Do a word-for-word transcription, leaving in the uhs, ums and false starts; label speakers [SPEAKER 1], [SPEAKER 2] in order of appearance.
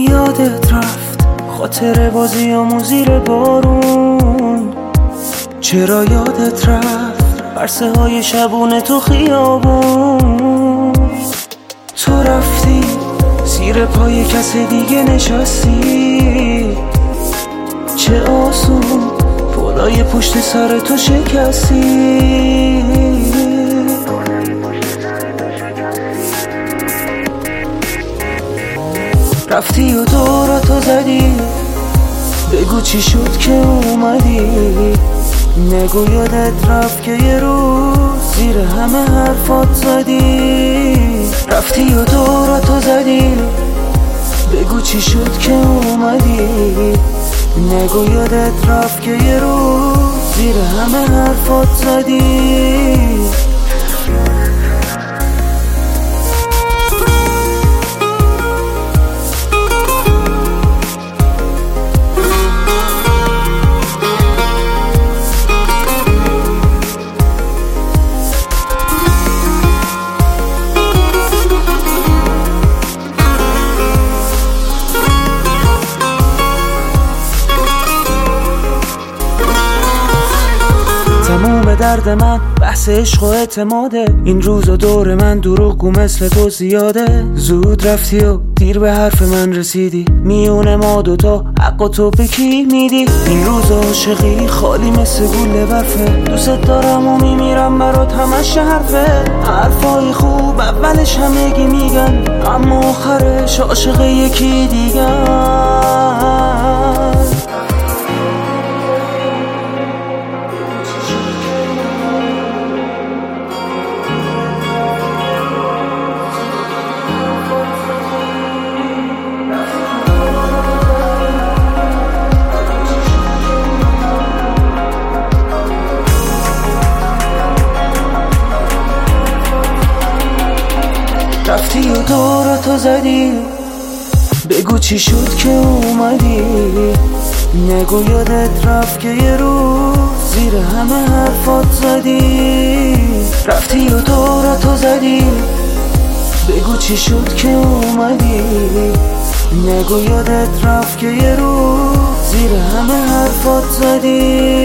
[SPEAKER 1] یادت رفت خاطر بازیامون زیر بارون؟ چرا یادت رفت عرصه های شبونه تو خیابون؟ تو رفتی زیر پای کس دیگه نشستی، چه آسون پلای پشت سر تو شکستی. رفتی و دوراتو زدی، بگو چی شد که اومدی. نگو یادت رفت که یه روز زیر همه حرفات زدی. رفتی و دوراتو زدی، بگو چی شد که اومدی. نگو یادت رفت که یه روز زیر همه حرفات زدی. تموم درد من بحث عشق و اعتماده. این روزا دور من دروغگو مثل تو زیاده. زود رفتی و دیر به حرف من رسیدی، میونه ما دوتا حق تو به کی میدی؟ این روزا عاشقی خالی مثل گوله برفه. دوست دارم و میمیرم برات همش حرفه. حرفای خوب اولش همگی میگن، اما آخرش عاشق یکی دیگر. رفتی و دوراتو زدی، بگو چی شد که اومدی. نگو یادت رفت که یه روز زیر همه حرفات زدی. رفتی و دوراتو زدی، بگو چی شد که اومدی. نگو یادت رفت که یه روز زیر همه حرفات زدی.